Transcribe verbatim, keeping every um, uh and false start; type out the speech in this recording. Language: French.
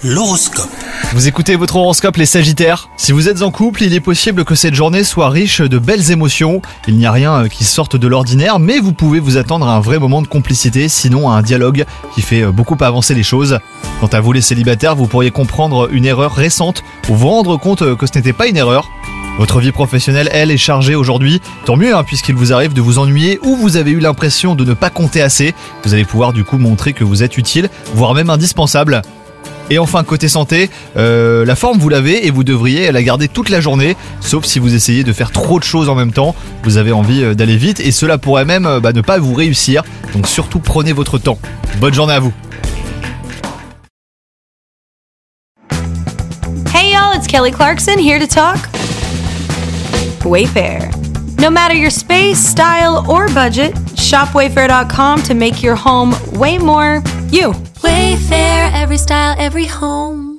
L'horoscope. Vous écoutez votre horoscope les Sagittaires. Si vous êtes en couple, il est possible que cette journée soit riche de belles émotions. Il n'y a rien qui sorte de l'ordinaire, mais vous pouvez vous attendre à un vrai moment de complicité, sinon à un dialogue qui fait beaucoup avancer les choses. Quant à vous les célibataires, vous pourriez comprendre une erreur récente ou vous rendre compte que ce n'était pas une erreur. Votre vie professionnelle, elle, est chargée aujourd'hui. Tant mieux, hein, puisqu'il vous arrive de vous ennuyer ou vous avez eu l'impression de ne pas compter assez. Vous allez pouvoir du coup montrer que vous êtes utile, voire même indispensable. Et enfin, côté santé, euh, la forme vous l'avez et vous devriez la garder toute la journée, sauf si vous essayez de faire trop de choses en même temps. Vous avez envie d'aller vite et cela pourrait même bah, ne pas vous réussir. Donc surtout prenez votre temps. Bonne journée à vous. Hey y'all, it's Kelly Clarkson here to talk Wayfair. No matter your space, style, or budget, shop wayfair dot com to make your home way more you. Wayfair, every style, every home.